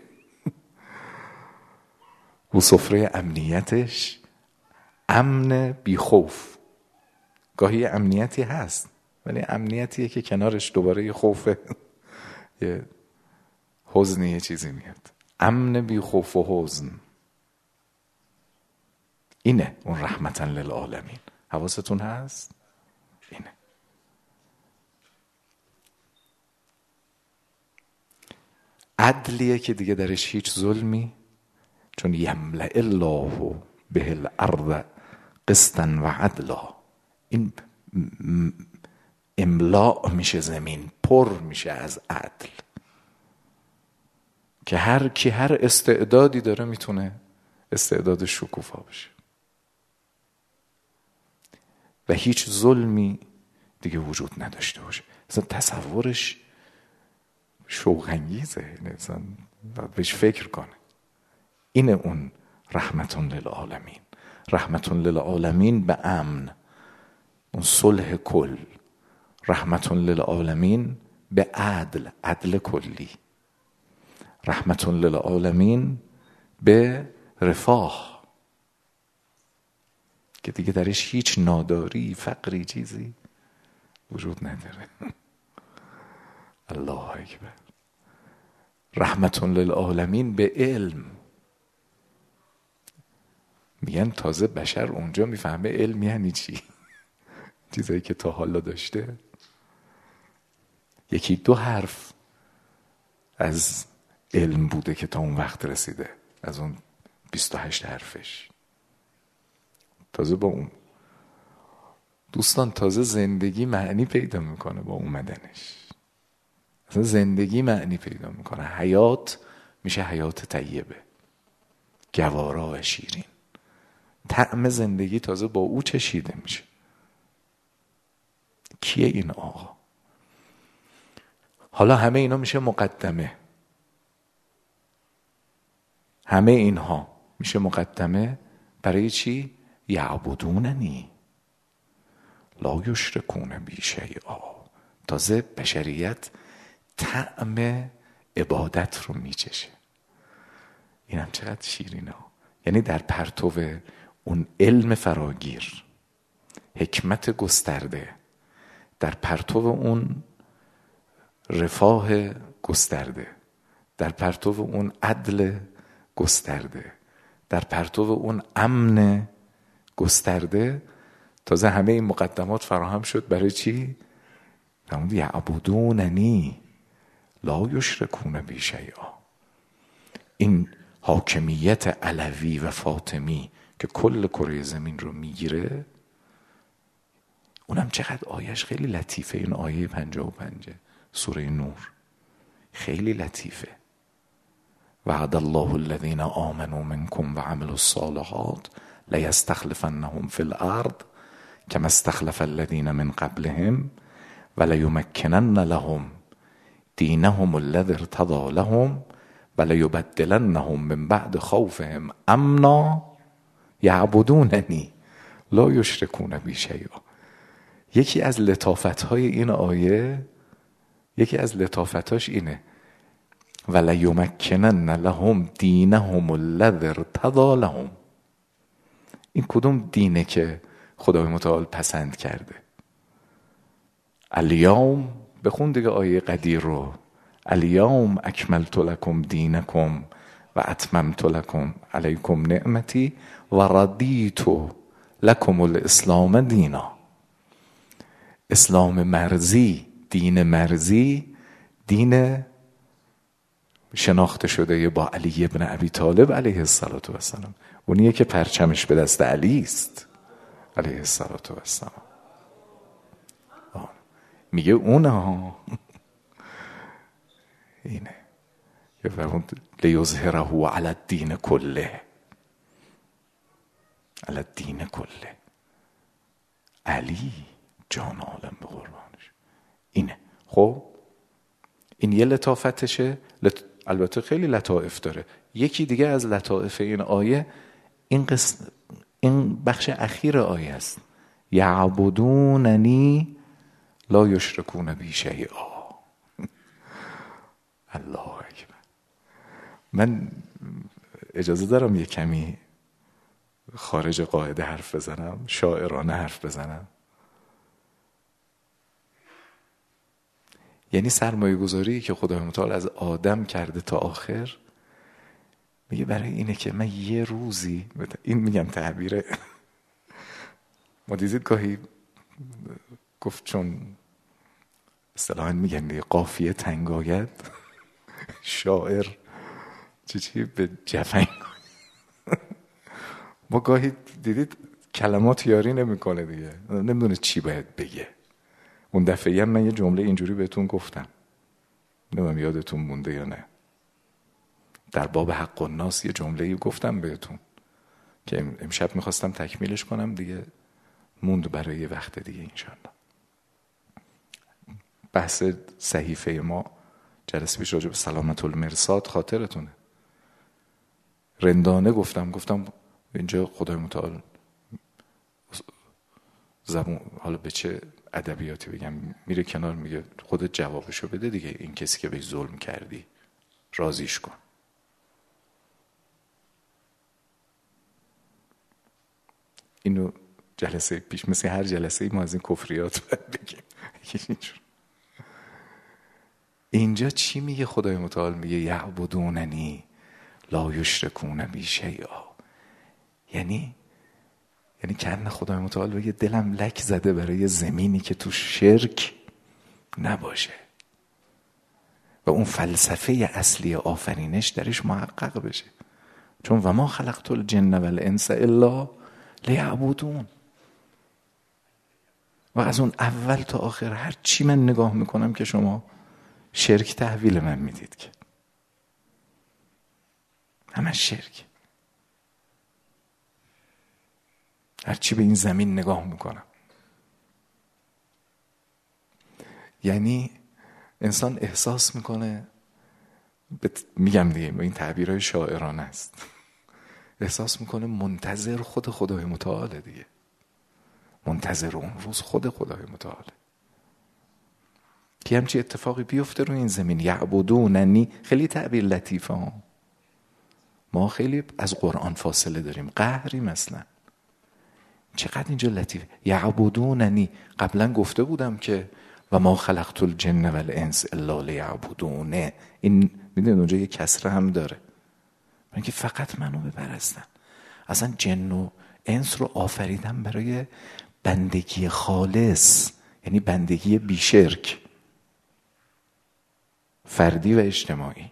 و سفره امنیتش امن بی خوف. گاهی امنیتی هست ولی امنیتیه که کنارش دوباره یه خوفه، یه حزنی، یه چیزی میاد. امن بی خوف و حزن. اینه اون رحمتا للعالمین. حواستون هست؟ اینه. عدلیه که دیگه درش هیچ ظلمی چون یملأ الله به الارض قسطا و عدلا، این املاء میشه، زمین پر میشه از عدل، که هر کی هر استعدادی داره میتونه استعداد شکوفا بشه و هیچ ظلمی دیگه وجود نداشته باشه. اصلا تصورش شوق انگیزه، انسان باید بهش فکر کنه. اینه اون رحمت للعالمین. رحمت للعالمین به امن، اون صلح کل. رحمت للعالمین به عدل، عدل کلی. رحمت للعالمین به رفاه، که دیگه درش هیچ ناداری، فقری، چیزی وجود نداره. الله اکبر. رحمت للعالمین به علم. میگن تازه بشر اونجا میفهمه علم یعنی چی. چیزایی که تا حالا داشته 1-2 حرف از علم بوده که تا اون وقت رسیده، از اون 28 حرفش. تازه با اون دوستان، تازه زندگی معنی پیدا میکنه با اومدنش. اصلا زندگی معنی پیدا میکنه. حیات میشه حیات طیبه، گوارا و شیرین. طعم زندگی تازه با او چشیده میشه. کیه این آقا؟ حالا همه اینا میشه مقدمه. همه اینها میشه مقدمه برای چی؟ یعبدوننی لا یشرکون بی شیئا. تازه بشریت طعم عبادت رو میچشه. اینم چقدر شیرینه. یعنی در پرتو اون علم فراگیر، حکمت گسترده، در پرتو اون رفاه گسترده، در پرتو اون عدل گسترده، در پرتو اون امن گسترده، تازه همه این مقدمات فراهم شد برای چی؟ یعبدوننی لا یشرکون بی شیئا. این حاکمیت علوی و فاطمی که کل کره زمین رو میگیره، اونم چقدر آیش خیلی لطیفه. این آیه 55 سوره نور خیلی لطیفه. وعد الله الذین آمنوا منکم وعملوا الصالحات لیستخلفنهم فی الارض کما استخلف الذین من قبلهم ولیمکنن لهم دینهم الذی ارتضی لهم ولیبدلنهم من بعد خوفهم امنا یعبدوننی لا یشرکون بی شیئا. یکی از لطافت‌های این آیه، یکی از لطافتاش اینه ولیمکنن لهم دینهم الذی ارتضی لهم. این کدوم دینه که خدای متعال پسند کرده؟ الیوم، بخون دیگه آیه قدیر رو. الیوم اکملت لکم دینکم و اتممت لکم علیکم نعمتی و رضیت لکم الاسلام دینا. اسلام مرزی، دین مرزی، دین شناخته شده با علی ابن ابی طالب علیه السلام. اونیه که پرچمش به دست علی است علیه السلام. میگه اونها اینه که فرمود لیظهره علی الدین کله، علی الدین کله. علی جان عالم به قربانش. اینه. خب این یه لطافتشه. البته خیلی لطائف داره. یکی دیگه از لطائف این آیه این بخش اخیر آیه است. یعبدوننی لا یشرکون بی شیئا. الله اکبر. من اجازه دارم یه کمی خارج قاعده حرف بزنم، شاعرانه حرف بزنم. یعنی سرمایه گذاری که خدای متعال از آدم کرده تا آخر، میگه برای اینه که من یه روزی، این میگم تعبیره ما دیدید گاهی گفت چون اصطلاحاً میگن دیگه قافیه تنگ آید شاعر چی به جفنگ ما گاهی دیدید کلمات یاری نمیکنه دیگه، نمیدونه چی باید بگه. اون دفعه هم من یه جمله اینجوری بهتون گفتم، نمیدونم یادتون مونده یا نه، در باب حق الناس یه جمله‌ای گفتم بهتون که امشب میخواستم تکمیلش کنم دیگه، موند برای یه وقت دیگه انشالله. بحث صحیفه ما جلسه پیش راجع به سلامت المرصاد خاطرتونه، رندانه گفتم اینجا خدای متعال زبون، حالا به چه ادبیاتی بگم، میره کنار میگه خودت جوابشو بده دیگه، این کسی که بهش ظلم کردی راضیش کن. اینو جلسه پیش مثل هر جلسه ای ما از این کفریات بگیم. اینجا چی میگه خدای متعال؟ میگه یعبدوننی لا یشرکون بی شیئا. یعنی کأن خدای متعال بگه دلم لک زده برای زمینی که تو شرک نباشه و اون فلسفه اصلی آفرینش درش محقق بشه. چون و ما خلقت الجن والانس الا لیعبدون. و از اون اول تا آخر هر چی من نگاه میکنم که شما شرک تحویل من میدید، که همه شرک. هر چی به این زمین نگاه میکنم، یعنی انسان احساس میکنه، میگم دیگه این تعبیرهای شاعرانه است، احساس میکنه منتظر خود خدای متعاله دیگه، منتظر اون روز خود خدای متعاله که همچی اتفاقی بیفته رو این زمین. یعبدوننی خیلی تعبیر لطیفه ها، ما خیلی از قرآن فاصله داریم، قهریم اصلا. چقدر اینجا لطیفه. یعبدوننی قبلا گفته بودم که و ما خلقت الجن والانس الا لیعبدونه، این میدونید اونجا یه کسره هم داره، من که فقط منو بپرستن. اصلا جن و انس رو آفریدم برای بندگی خالص، یعنی بندگی بیشرک، فردی و اجتماعی.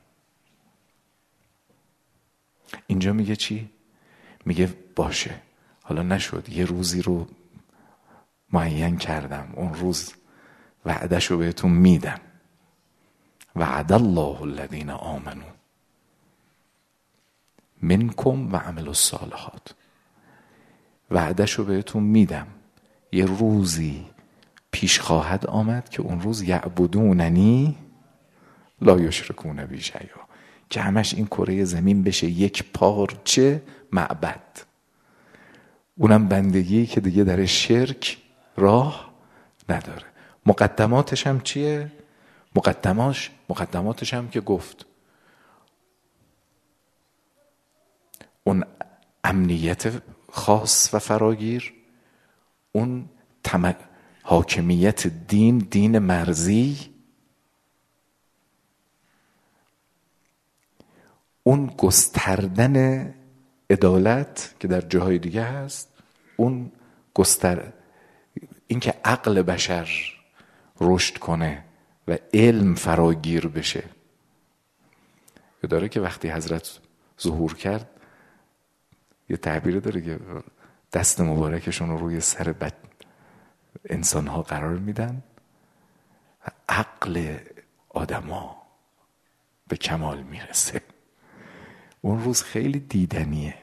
اینجا میگه چی؟ میگه باشه حالا نشد، یه روزی رو معین کردم، اون روز وعدهشو بهتون میدم. وعد الله الذین آمنوا منکم و عملوا الصالحات. وعدهشو بهتون میدم، یه روزی پیش خواهد آمد که اون روز یعبدوننی لا یشرکون بی شیئا، که همش این کره زمین بشه یک پارچه معبد، اونم بندگی که دیگه در شرک راه نداره. مقدماتش هم چیه؟ مقدماتش هم که گفت اون امنیت خاص و فراگیر، اون حاکمیت دین مرزی، اون گستردن عدالت که در جاهای دیگه هست، اون این که عقل بشر رشد کنه و علم فراگیر بشه. داره که وقتی حضرت ظهور کرد یه تعبیر داره که دست مبارکشون رو روی سر انسان ها قرار میدن و عقل آدما به کمال میرسه. اون روز خیلی دیدنیه.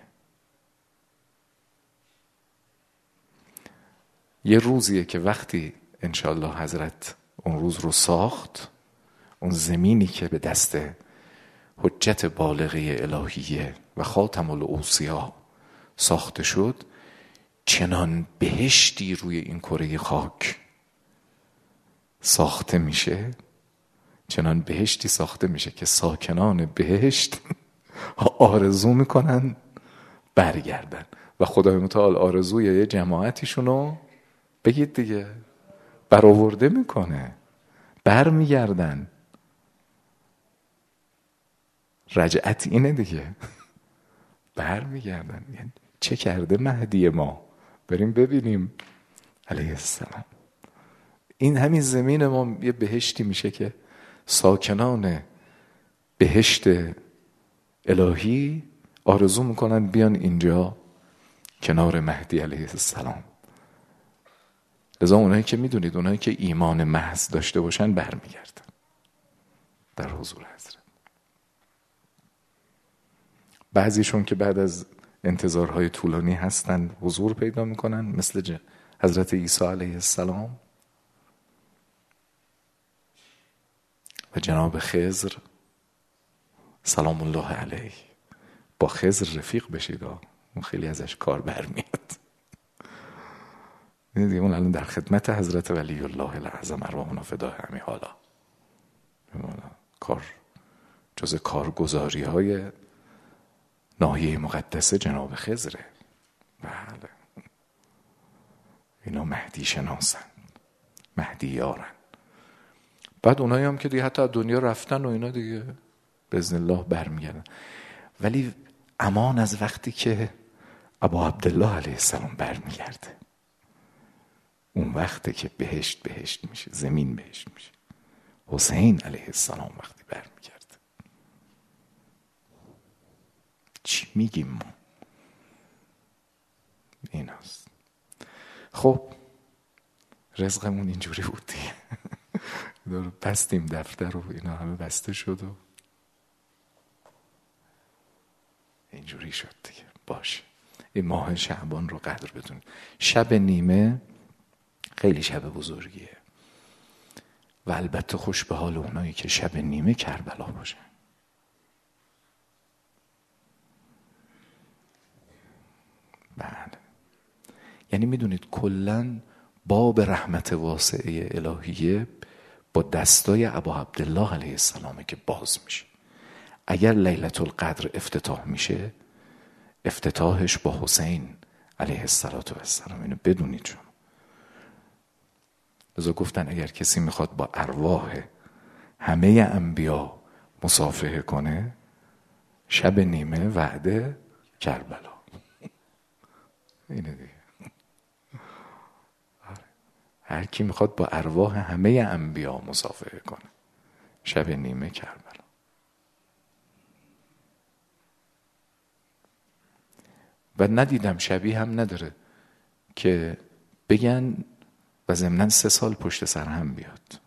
یه روزیه که وقتی انشالله حضرت اون روز رو ساخت، اون زمینی که به دست حجت بالغه الهیه و خاتم الاوصیا ساخته شد، چنان بهشتی روی این کره خاک ساخته میشه، چنان بهشتی ساخته میشه که ساکنان بهشت آرزو میکنن برگردن و خدای متعال آرزوی یه جماعتیشونو بگید دیگه برآورده میکنه، برمیگردن. رجعت اینه دیگه، برمیگردن. یعنی چه کرده مهدی ما؟ بریم ببینیم علیه السلام. این همین زمین ما یه بهشتی میشه که ساکنان بهشت الهی آرزو میکنن بیان اینجا کنار مهدی علیه السلام. لذا اونایی که میدونید، اونایی که ایمان محض داشته باشن برمیگردن در حضور حضرت. بعضیشون که بعد از انتظارهای طولانی هستن حضور پیدا میکنن، مثل حضرت عیسی علیه السلام و جناب خضر سلام الله علیه. با خضر رفیق بشید، اون خیلی ازش کار برمیاد. اون الان در خدمت حضرت ولی الله الاعظم ارواحنا فدای همین حالا. کار جز کارگزاری های ناحیه مقدسه جناب خضره. بله، اینا مهدی شناسن، مهدی یارن. بعد اونایی هم که دیگه حتی دنیا رفتن و اینا دیگه باذن الله برمیگردن. ولی امان از وقتی که ابا عبدالله علیه السلام برمیگرده، اون وقتی که بهشت میشه، زمین بهشت میشه. حسین علیه السلام وقتی برمیگرده چی میگیم ما؟ این هست. خب رزقمون اینجوری بود دیگه. بستیم دفتر و اینا همه بسته شد و اینجوری شد دیگه. باشه، این ماه شعبان رو قدر بدونید. شب نیمه خیلی شب بزرگیه و البته خوش به حال اونایی که شب نیمه کربلا باشن. بله، یعنی میدونید کلن باب رحمت واسعه الهیه با دستای ابا عبدالله علیه السلامه که باز میشه. اگر لیلة القدر افتتاح میشه، افتتاحش با حسین علیه السلام. اینو بدونید شما. لذا گفتن اگر کسی میخواد با ارواح همه انبیا مصافحه کنه، شب نیمه وعده کربلا. اینه دیگه. هر کی میخواد با ارواح همه انبیا مصافحه کنه، شب نیمه کربلا. و ندیدم شبیه هم نداره که بگن و ضمناً 3 سال پشت سر هم بیاد.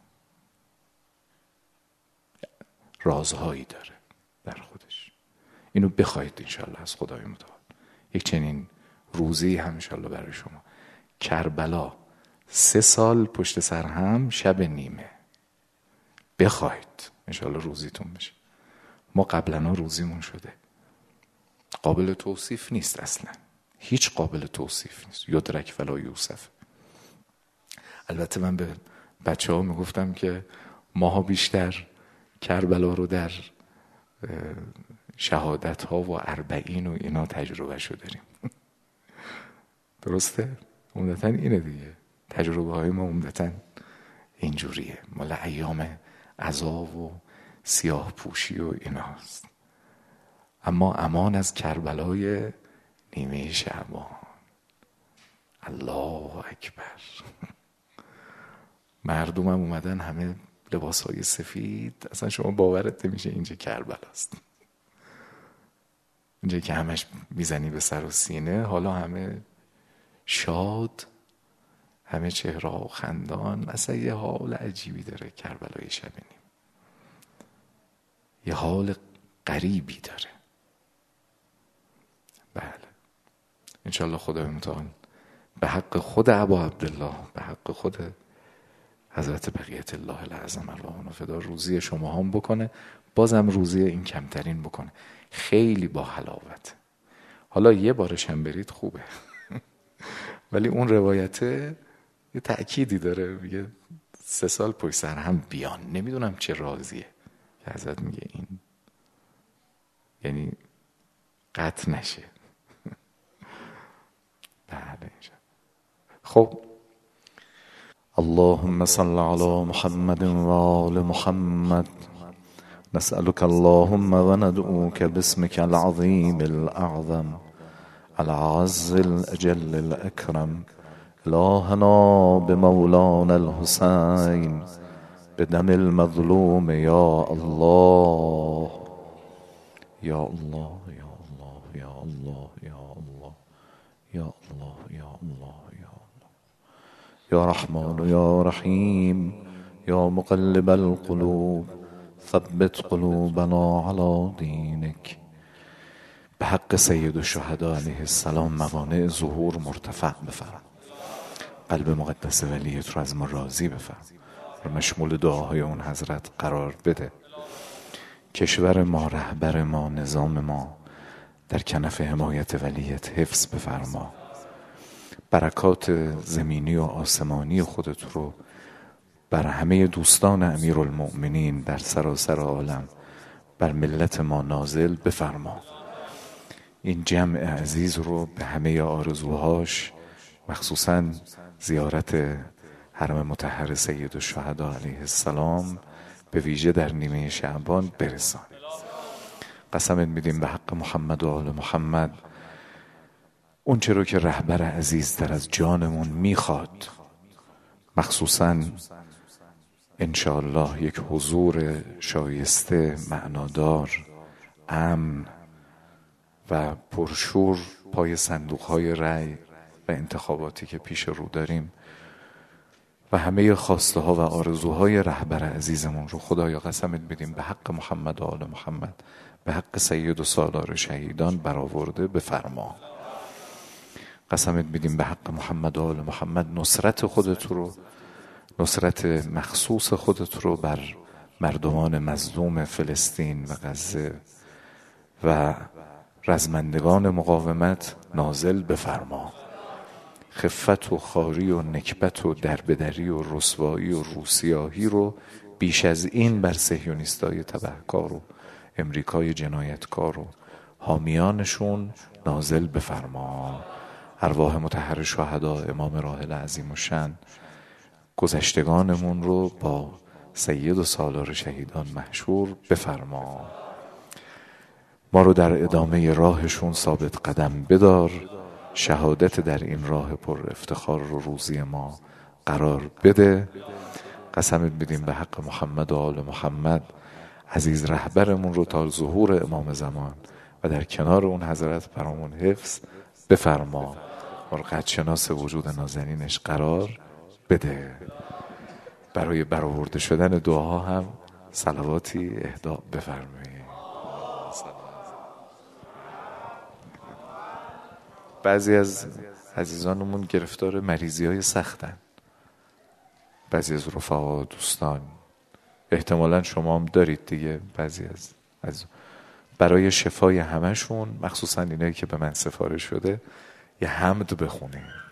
رازهایی داره در خودش. اینو بخواید انشالله از خدای متعال. یک چنین روزی هم انشالله برای شما. کربلا 3 سال پشت سر هم، شب نیمه. بخواید انشالله روزیتون بشه. ما قبلا روزیمون شده. قابل توصیف نیست اصلا. هیچ قابل توصیف نیست. یدرک ولا یوصف. البته من به بچه ها میگفتم که ماها بیشتر کربلا رو در شهادت ها و 40 و اینا تجربه شو داریم. درسته؟ عمدتاً اینه دیگه. تجربه های ما عمدتاً اینجوریه. مال ایام عذاب و سیاه پوشی و ایناست. اما امان از کربلای نیمه شعبان. الله اکبر. مردم هم اومدن همه لباسهای سفید. اصلا شما باورت نمیشه اینجا کربلاست. اینجا که همش میزنی به سر و سینه، حالا همه شاد، همه چهره و خندان. اصلا یه حال عجیبی داره کربلای شب نیم. یه حال غریبی داره. بله، انشالله خدای متعال به حق خود ابا عبدالله، به حق خود حضرت بقیت الله الاعظم ارواحنا فدا روزی شما هم بکنه. بازم روزی این کمترین بکنه. خیلی با حلاوت. حالا یه بارش هم برید خوبه. ولی اون روایت یه تأکیدی داره، میگه 3 سال پشت سر هم بیان. نمیدونم چه رازیه که حضرت میگه این یعنی قطع نشه. بله. خب اللهم صل على محمد وآل محمد. نسألك اللهم وندعوك باسمك العظيم الأعظم العز الأجل الأكرم إلهنا بمولانا الحسين بدم المظلوم يا الله يا الله يا الله يا الله يا الله یا الله یا الله یا الله یا رحمان یا رحیم یا مقلب القلوب ثبت قلوبنا علی دینک. به حق سید الشهدا علیه السلام موانع ظهور مرتفع بفرما. قلب مقدس ولیت رو از ما راضی بفرما و مشمول دعاهای اون حضرت قرار بده. کشور ما، رهبر ما، نظام ما در کنف حمایت ولیت حفظ بفرما. برکات زمینی و آسمانی خودت رو بر همه دوستان امیرالمؤمنین در سراسر عالم بر ملت ما نازل بفرما. این جمع عزیز رو به همه آرزوهاش، مخصوصاً زیارت حرم مطهر سید الشهدا علیه السلام به ویژه در نیمه شعبان برسان. قسمت میدیم به حق محمد و آل محمد اون چرا که رهبر عزیز در از جانمون میخواد، مخصوصاً انشاءالله یک حضور شایسته، معنادار، امن و پرشور پای صندوق‌های رأی و انتخاباتی که پیش رو داریم و همه خواسته ها و آرزوهای رهبر عزیزمون رو خدایا قسمت بدیم به حق محمد و آل محمد، به حق سید و سالار شهیدان برآورده بفرما. قسمت بدیم به حق محمد و آل محمد نصرت خودت رو، نصرت مخصوص خودت رو بر مردمان مظلوم فلسطین و غزه و رزمندگان مقاومت نازل بفرما. خفت و خاری و نکبت و دربدری و رسوایی و روسیاهی رو بیش از این بر صهیونیستای تبهکار و امریکای جنایتکار و حامیانشون نازل بفرما. ارواح مطهر شهدا، امام راحل عظیم الشأن، گذشتگانمون رو با سید و سالار شهیدان محشور بفرما. ما رو در ادامه راهشون ثابت قدم بدار. شهادت در این راه پر افتخار رو روزی ما قرار بده. قسمت بدیم به حق محمد و آل محمد عزیز رهبرمون رو تا ظهور امام زمان و در کنار اون حضرت برامون حفظ بفرما. ما رو قدرشناس وجود نازنینش قرار بده. برای برآورده شدن دعاها هم صلواتی اهدا بفرمایید. بعضی از عزیزانمون گرفتار مریضی های سختن، بعضی از رفقا دوستان، احتمالا شما هم دارید دیگه. بعضی از برای شفای همشون، مخصوصا اینایی که به من سفارش شده، یه حمد بخونید.